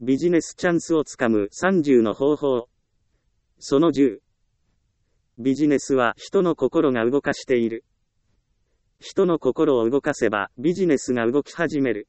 ビジネスチャンスをつかむ30の方法。その10。ビジネスは人の心が動かしている。人の心を動かせばビジネスが動き始める。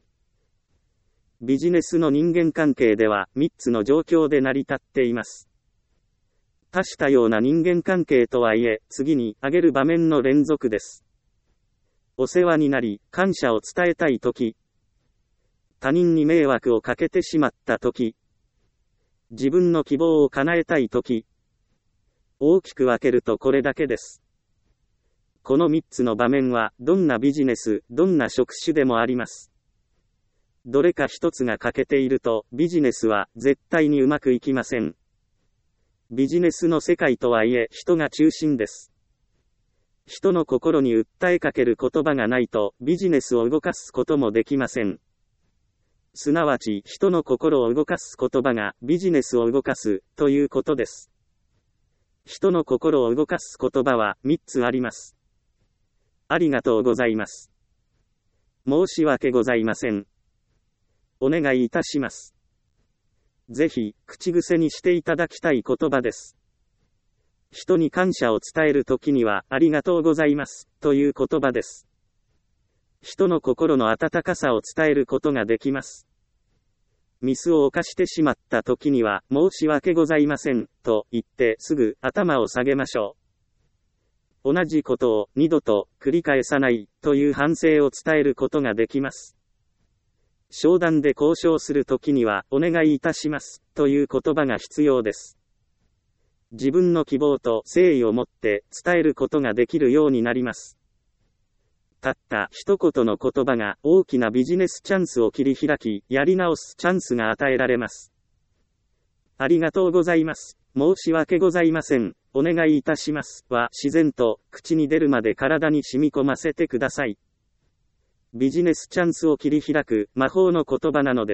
ビジネスの人間関係では3つの状況で成り立っています。多種多様な人間関係とはいえ、次に挙げる場面の連続です。お世話になり、感謝を伝えたいとき、他人に迷惑をかけてしまったとき、自分の希望を叶えたいとき、大きく分けるとこれだけです。この3つの場面は、どんなビジネス、どんな職種でもあります。どれか一つが欠けていると、ビジネスは絶対にうまくいきません。ビジネスの世界とはいえ、人が中心です。人の心に訴えかける言葉がないと、ビジネスを動かすこともできません。すなわち、人の心を動かす言葉がビジネスを動かすということです。人の心を動かす言葉は3つあります。ありがとうございます。申し訳ございません。お願いいたします。ぜひ、口癖にしていただきたい言葉です。人に感謝を伝えるときには、ありがとうございます、という言葉です。人の心の温かさを伝えることができます。ミスを犯してしまったときには、申し訳ございません、と言ってすぐ頭を下げましょう。同じことを二度と繰り返さないという反省を伝えることができます。商談で交渉するときには、お願いいたします、という言葉が必要です。自分の希望と誠意を持って伝えることができるようになります。たった一言の言葉が大きなビジネスチャンスを切り開き、やり直すチャンスが与えられます。ありがとうございます。申し訳ございません。お願いいたします。は自然と口に出るまで体に染み込ませてください。ビジネスチャンスを切り開く魔法の言葉なのです。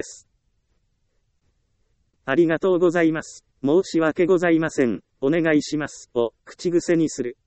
ありがとうございます。申し訳ございません。お願いします。を口癖にする。